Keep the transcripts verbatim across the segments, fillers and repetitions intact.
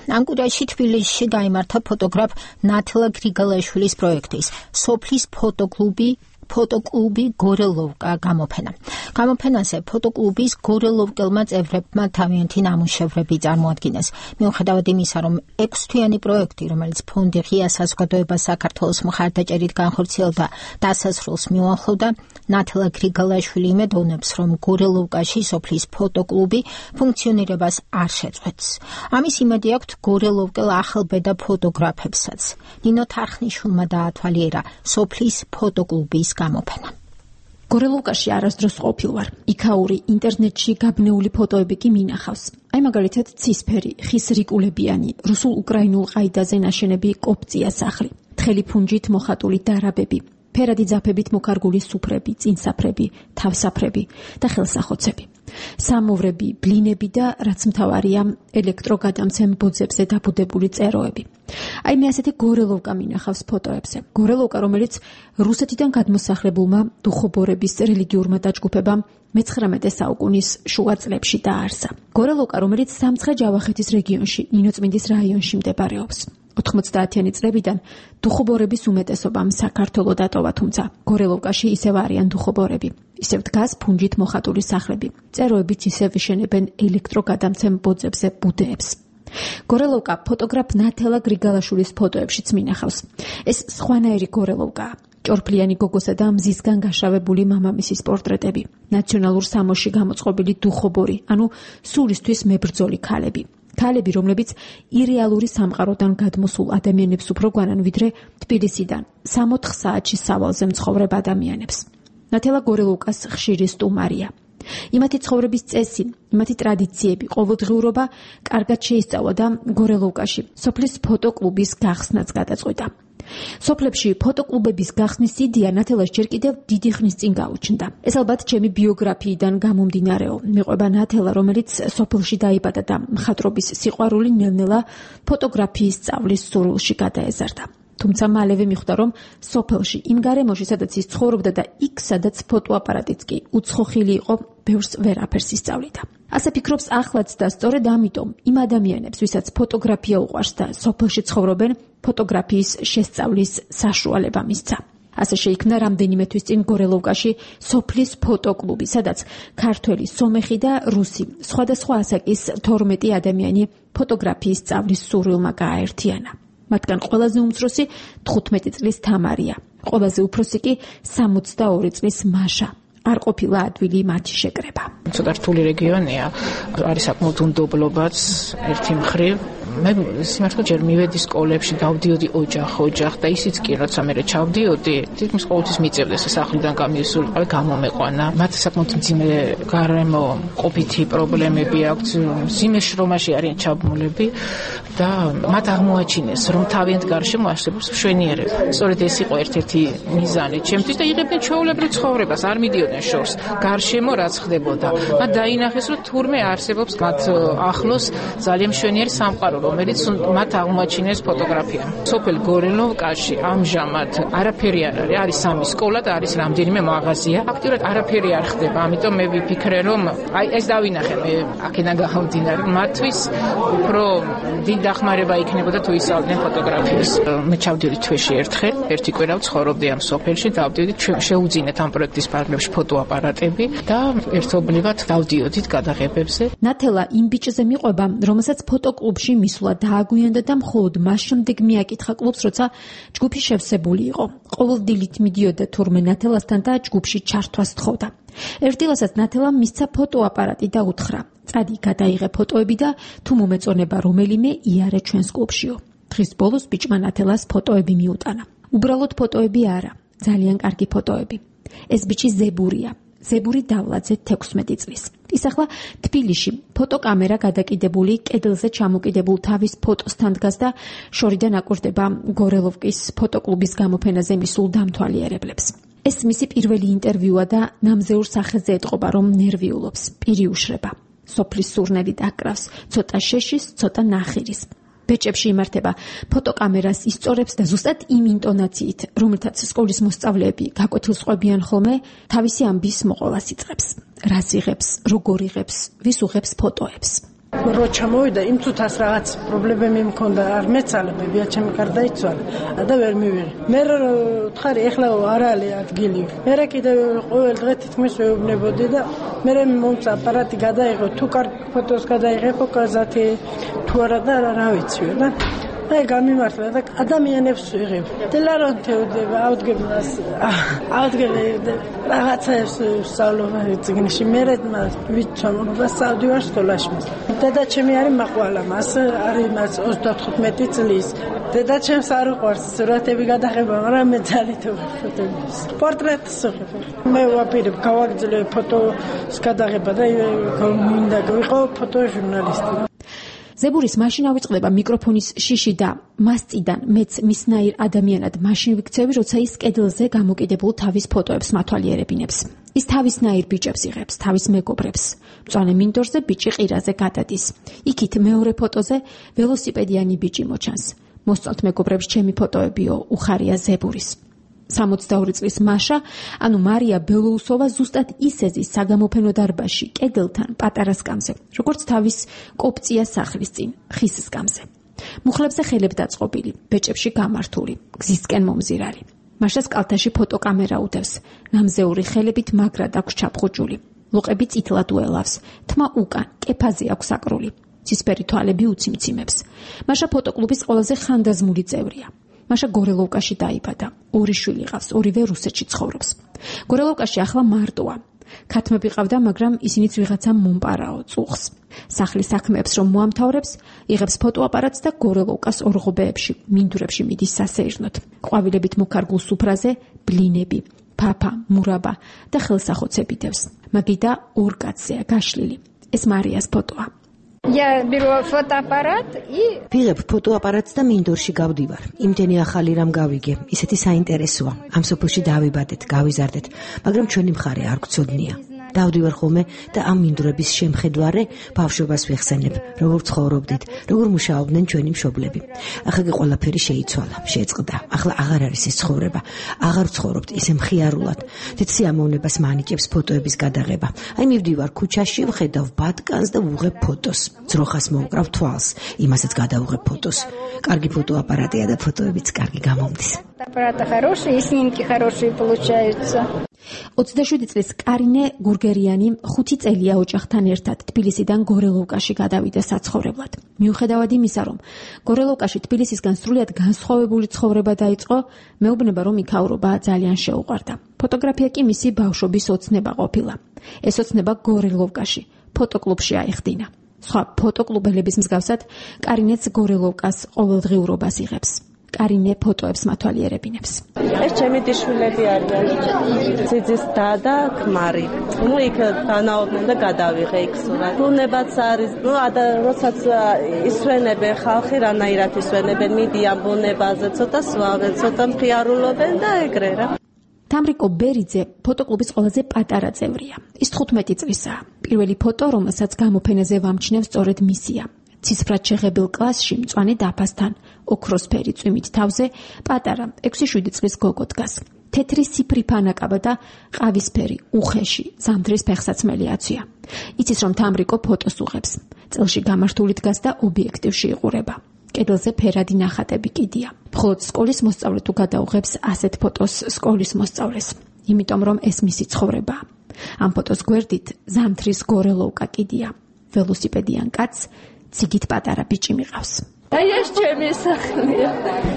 ანკურაში თბილისში გაიმართა ფოტოგრაფ ნათელა გრიგალაშვილის პროექტის სოფლის ფოტოკლუბი ფოტოკლუბი გორელოვკა გამოფენა. გამოფენაზე ფოტოკლუბის გორელოვკელმა წევრებმა თავიანთი ნამუშევრები წარმოადგინეს. მიუხედავად იმისა, რომ ექვსთვიანი პროექტი, რომელიც ფონდი ღია საზოგადოება საქართველოს მხარდაჭერით განხორციელდა, დასასრულს მიუახლოვდა, ნათელა გრიგალაშვილი იმედოვნებს, რომ გორელოვკაში სოფლის ფოტოკლუბი ფუნქციონირებას არ შეწყვეტს. ამის იმედი აქვთ გორელოვკელ ახალბედა ფოტოგრაფებსაც. ნინო თარხნიშვილმა დაათვალიერა სოფლის ფოტოკლუბის გამოფენა. გორელოვკაში არასდროს ყოფილ ვარ. იქაური ინტერნეტში გაბნეული ფოტოები კი მინახავს. აი მაგალითად ცისფერი, ხის რიკულებიანი, რუსულ-უკრაინულ ყაიდაზე ნაშენები კოპწია სახლი, თხელი ფუნჯით მოხატული დარაბები, ფერადი ძაფებით მოკარგული სუფრები, წინსაფრები, თავსაფრები და ხელსახოცები. სამოვრები, ბლინები და რაც მთავარია, ელექტროგადამცემ ბოძებზე დაბუდებული წეროები. აი მე ასეთი გორელოვკა მინახავს ფოტოებზე. გორელოვკა, რომელიც რუსეთიდან გადმოსახლებულმა დუხობორების რელიგიურმა დაჯგუფებამ მეცხრამეტე საუკუნის შუა წლებში დააარსა. გორელოვკა, რომელიც სამცხე-ჯავახეთის რეგიონში, ნინოწმინდის რაიონში მდებარეობს. ოთხმოცდაათიანი წლებიდან დუხობორების უმეტესობამ საქართველო დატოვა, თუმცა გორელოვკაში ისევ არიან დუხობორები. ისევ დგას ფუნჯით მოხატული სახლები. წეროებიც ისევ იშენებენ ელექტროგადამცემ ბოძებზე ბუდეებს. გორელოვკა ფოტოგრაფ ნათელა გრიგალაშვილის ფოტოებშიც მინახავს. ეს სხვანაირი გორელოვკაა. ჭორფლიანი გოგოსა და მზისგან გაშავებული მამამისის პორტრეტები, ნაციონალურ სამოსში გამოწყობილი დუხობორი, ანუ სულისთვის მებრძოლი ქალები. ქალები, რომლებიც ირეალური სამყაროდან გადმოსულ ადამიანებს უფრო გვანან, ვიდრე თბილისიდან სამოთხ საათში სავალზე მცხოვრებ ადამიანებს. ნათელა გორელოვკას ხშირი სტუმარია. იმათი ცხოვრების წესი, იმათი ტრადიციები, ყოველდღიურობა კარგად შეისწავლა და გორელოვკაში სოფლის ფოტოკლუბის გახსნაც გადაწყვიტა. სოფლებში ფოტოკლუბების გახსნის იდეა ნათელას ჯერ კიდევ დიდი ხნის წინ გაუჩნდა. ეს ალბათ ჩემი ბიოგრაფიიდან გამომდინარეო. მეყვება ნათელა, რომელიც სოფელში დაიბადა და მხატვრობის სიყვარული ნელ-ნელა ფოტოგრაფიის სწავლის სურვილში გადაეზარდა. თუმცა მალევე მიხვდა, რომ სოფელში, იმ გარემოში, სადაც ის ცხოვრობდა და იქ, სადაც ფოტოაპარატიც კი უცხოხილი იყო, ბევრს ვერაფერს ისწავლიდა. ასე ფიქრობს ახლაც და სწორედ ამიტომ იმ ადამიანებს, ვისაც ფოტოგრაფია უყვარს და სოფელში ცხოვრობენ, ფოტოგრაფიის შესწავლის საშუალება მისცა. ასე შეიქმნა რამდენიმე თვის წინ გორელოვკაში სოფლის ფოტოკლუბი, სადაც ქართველი, სომეხი და რუსი, სხვადასხვა ასაკის თორმეტი ადამიანი ფოტოგრაფიის სწავლის სურვილმა გააერთიანა. მათგან ყველაზე უმცროსი თხუთმეტი წლის თამარია, ყველაზე უფროსი კი სამოცდაორი წლის მაშა. არ ყოფილა ადვილი მათი შეკრება. ცოტა რთული რეგიონია, არის საკმაოდ უნდობლობაც ერთი მხრივ. მე სიმართლე ჯერ მივედი სკოლებში, დავდიოდი ოჯახ, ოჯახ და ისიც კი, როცა მე ჩავდიოდი, თითქმის ყოველთვის მიწევდეს სახლიდან გამისულიყავი, გამომეყვანა. მათ საკმაოდ მძიმე გარემო ყოფითი პრობლემები აქვს, მძიმე შრომაში არიან ჩაბმულები და მათ აღმოაჩინეს, რომ თავიანთ გარშემო არსებობს მშვენიერება. სწორედ ეს იყო ერთ-ერთი მიზანი ჩემთვის და იღებდნენ ჩვეულებრივ ცხოვრებას, არ მიდიოდნენ შორს. გარშემო რაც ხდებოდა. მათ დაინახეს, რომ თურმე არსებობს მათ ახლოს ძალიან მშვენიერი სამყარო, რომელიც მათ აღმოაჩინეს ფოტოგრაფია. სოფელ გორელოვკაში ამჟამად არაფერი არ არის, არის სამი სკოლა და არის რამდენიმე მაღაზია. აქტიურად არაფერი არ ხდება, ამიტომ მე ვიფიქრე, რომ აი ეს დავინახე მე აქედან გამომდინარე, მათთვის უფრო დიდ დახმარება იქნებოდა თუ ისწავლიდნენ ფოტოგრაფიას. მე ჩავდიოდი თვეში ერთხელ, ერთი კვირა ვცხოვრობდი ამ სოფელში, დავდიოდით შეუძინეთ ამ პროექტის პარალელში ფოტოაპარატები და ერთობლივად დავდიოდით გადაღებებზე. ნათელა იმ ბიჭზე მიყვება, რომელსაც ფოტოკლუბში მისვლა დააგვიანდა და მხოლოდ მას შემდეგ მიაკითხა კლუბს, როცა ჯგუფი შევსებული იყო. ყოველდღიურად მიდიოდა თურმე ნათელასთან და ჯგუფში ჩართვას თხოვდა. ერთდილასაც ნათელამ მისცა ფოტოაპარატი და უთხრა: "წადი, გადაიღე ფოტოები და თუ მომეწონება რომელიმე, იარე ჩვენს კლუბშიო." დღის ბოლოს ბიჭმა ნათელას ფოტოები მიუტანა. უბრალოდ ფოტოები არა, ძალიან კარგი ფოტოები. ეს ბიჭი ზებურია. ზებური დავლაძე თექვსმეტი წლის. ის ახლა თბილისში ფოტოკამერა გადაკიდებული კედელზე ჩამოკიდებულ თავის ფოტოსთან დგას და შორიდან აკვირდება გორელოვკის ფოტოკლუბის გამოფენაზე მისულ დამთვალიერებლებს. ეს მისი პირველი ინტერვიუა და ნამზეურ სახეზე ეტყობა, რომ ნერვიულობს, პირი უშრება. სოფლის სურნელი დაკრავს, ცოტა შეშის, ცოტა ნახირის. ბეჭებში იმართება, ფოტოკამერას ისწორებს და ზუსტად იმ ინტონაციით, რომელთაც სკოლის მოსწავლეები გაკვეთილს ყვებიან ხოლმე, თავისი ამბის მოყოლას იწყებს. რას იღებს, როგორ იღებს, ვის უღებს ფოტოებს. რო ჩამოვიდა იმ თუთას რაღაც პრობლემები მქონდა, არ მეცალებებია ჩემი გარდაიცვალა და ვერ მივიღე. მე ვთხარი ეხლა არ არის ადგილი. მე კიდე ყოველ დღე თითქმის ვეუბნებოდი და მე მომცა აპარატი გადაიღო, თუ კარგი ფოტოს გადაიღებო კაზათი თუ არა და რა ვიცი და აი გამიმართლა და ადამიანებს ვიღებ. დელარონ თეოდება ავდგებნას ავდგები რაღაცებს სწავლობა წიგნში მე ვიცნობ და საუდივარ სკოლაში. დედაჩემი არის მაყვალა, მას არის მას ოცდათხუთმეტი წლის. დედაჩემს არ უყვარს სურათები გადაღება, მაგრამ მე ძალიან თვითონს პორტრეტს ვიღებ. მე ვაპირებ გავაგრძელე ფოტოს გადაღება და მინდა ვიყო ფოტოჟურნალისტი. ზებურის მაშინ ავიწყდება მიკროფონის შიში და მასწიდან მეც მისნაირ ადამიანად მაშინ ვიქცევი, როცა ის კედელზე გამოკიდებულ თავის ფოტოებს მათვალიერებინებს. ის თავისნაირ ბიჭებს იღებს, თავის მეგობრებს. მწვანე მინდორზე ბიჭი ყირაზე გადადის. იქით მეორე ფოტოზე ველოსიპედიანი ბიჭი მოჩანს. მოსწონთ მეგობრებს ჩემი ფოტოებიო, უხარია ზებურის. სამოცდაორი წლის მაშა, ანუ მარია ბელოუსოვა ზუსტად ისეზის საგამოფენო დარბაზში, კედელთან, პატარა სკამზე, როგორც თავის კოპწია სახლის წინ, ხის სკამზე. მუხლებზე ხელებ დაწყობილი, ბეჭებში გამართული, გზისკენ მომზირალი. მაშას კალთაში ფოტოკამერა უდევს, ნამზეული ხელებით მაგრად აქვს ჩაფხუჭული, ლოყები წითლად უელავს, თმა უკან, კეფაზე აქვს აკრული, ცისფერი თვალები უციმციმებს. მაშა ფოტოკლუბის ყველაზე ხანდაზმული წევრია. მაშა გორელოვკაში დაიბადა. ორი შვილი ყავს, ორივე რუსეთში ცხოვრობს. გორელოვკაში ახლა მარტოა. ქათმები ყავდა, მაგრამ ისინიც ვიღაცამ მომპარაო წუხს. სახლის საქმეებს რომ მოამთავრებს, იღებს ფოტოაპარატს და გორელოვკას ორღობეებში, მინდვრებში მიდის სასეირნოდ. ყვავილებით მოკარგულ სუფრაზე ბლინები, ფაფა, მურაბა და ხელსახოცები დევს. მაგიდა ორ კაცზეა გაშლილი. ეს მარიას ფოტოა. Я беру фотоаппарат и ვიღებ ფოტოაპარატს და მინდორში გავდივარ. იმდენი ახალი რამ გავიგე, ისეთი საინტერესოა. ამ სოფელში დავიბადეთ, გავიზარდეთ, მაგრამ ჩვენი მხარე არ გვცოდნია. დავდივარ ხოლმე და ამ მინდვრების შემხედვარე ბავშვობას ვეხსენებ, როგორ ცხოვრობდით, როგორ მუშაობდნენ ჩვენი მშობლები. ახლა კი ყველაფერი შეიცვალა, შეწყდა. ახლა აღარ არის ეს ცხოვრება. აღარ ვცხოვრობთ ისე მხიარულად. თეთ სიამოვნებას მანიჭებს ფოტოების გადაღება. აი მივდივარ ქუჩაში, ვხედავ ბატკანს და ვუღებ ფოტოს. ძროხას მოვკრავ თვალს, იმასაც გადავუღებ ფოტოს. კარგი ფოტოაპარატია და ფოტოებიც კარგი გამომდის. Аппараты хорошие, и снимки хорошие получаются. ოცდაშვიდი წლის კარინე გურგერიანი ხუთი წელია ოჯახთან ერთად თბილისიდან გორელოვკაში გადავიდა საცხოვრებლად. მიუხედავად იმისა, რომ გორელოვკაში თბილისისგან სრულიად განსხვავებული ცხოვრება დაიწყო, მეუბნება, რომ იქაურობა ძალიან შეუყვარდა. ფოტოგრაფია კი მისი ბავშვობის ოცნება ყოფილა. ეს ოცნება გორელოვკაში, ფოტოკლუბში აიხდინა. სხვა ფოტოკლუბელების მსგავსად, კარინეც გორელოვკას ყოველდღიურობას იღებს. კარინე ფოტოებს მათვალიერებინებს. ეს ჩემი დიშვილები არიან. ძიძის და და ქმარი. ნუ იქ განაოდნენ და გადავიღე იქ სურათ. ბუნებაც არის, ნუ ადა როდესაც ისვენებენ ხალხი, რანაირად ისვენებენ, მიდიან ბუნებაზე, ცოტა სვავენ, ცოტა მხიარულობენ და ეგრე რა. თამრიკო ბერიძე ფოტოკლუბის ყველაზე პატარა წევრია. ის თხუთმეტი წლისაა. პირველი ფოტო, რომელსაც გამოფენაზე ვამჩნევ, სწორედ მისია. ცისფრად შეღებილ კლასში მწვანე დაფასთან, ოქროსფერი წვიმით თავზე, პატარა ექვსი შვიდი წლის გოგო დგას. თეთრი სიფრიფა ნაკაბა და ყავისფერი, უხეში, ზამთრის ფეხსაცმელი აცვია. იცის, რომ თამრიკო ფოტოს უღებს. წელში გამართული დგას და ობიექტივში იყურება. კედელზე ფერადი ნახატები კიდია. მხოლოდ სკოლის მოსწავლე თუ გადაუღებს ასეთ ფოტოს სკოლის მოსწავლეს. იმიტომ რომ ეს მისი ცხოვრებაა. ამ ფოტოს გვერდით ზამთრის გორელოვკა კიდია. ველოსიპედიან კაცს ციგით პატარა ბიჭი მიყავს. აი ეს ჩემი სახლია.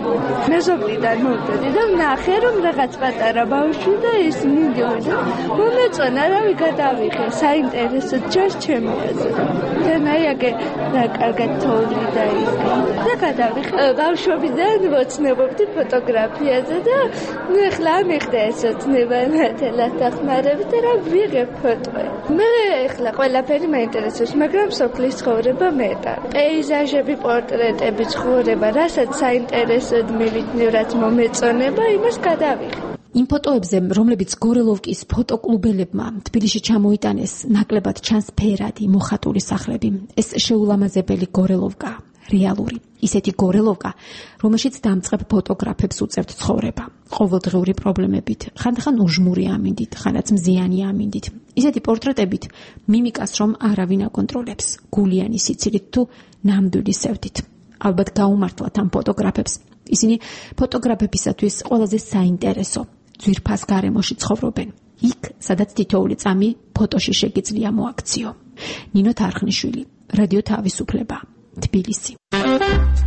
მეზობლიდან მოვდოდი და ნახე რომ რაღაც პატარა ბავშვი და ის მიდიოდა. მომეწონა რავი გადავიღე, საინტერესო ჯერ ჩემი აზრით. თანაიაგე და კარგად თოვლი და ის და გადავიღე. ბავშვობიდან ვოცნებობდი ფოტოგრაფიაზე და ნუ ახლა მიხდა ეს ოცნება ნათელად დახმარებით და რა ვიღებ ფოტოები. მე ახლა ყველაფერი მაინტერესებს, მაგრამ სოფლის ცხოვრება მეტად. პეიზაჟები, პორტრეტები, ცხოვრება, რასაც საინტერესოდ მივიდნენ, რაც მომეწონება, იმას გადავიღე. იმ ფოტოებზე, რომლებიც გორელოვკის ფოტოკლუბელებმა თბილისში ჩამოიტანეს, ნაკლებად ჩანს ფერადი, მოხატული სახლები. ეს შეულამაზებელი გორელოვკა, რეალური. ისეთი გორელოვკა, რომელშიც დამწყებ ფოტოგრაფებს უწევთ ცხოვრება, ყოველდღიური პრობლემებით, ხანდახან უჟმური ამინდით, ხანდაც მზიანი ამინდით. ისეთი პორტრეტებით მიმიკას რომ არავინ აკონტროლებს, გულიანი სიცილით თუ ნამდვილი სევდით. ალბათ გაუმართლათ ამ ფოტოგრაფებს. ისინი ფოტოგრაფებისათვის ყველაზე საინტერესო, ძვირფას გარემოში ცხოვრობენ. იქ, სადაც თითოეული წამი ფოტოში შეგიძლია მოაქციო. ნინო თარხნიშვილი, რადიო თავისუფლება, თბილისი.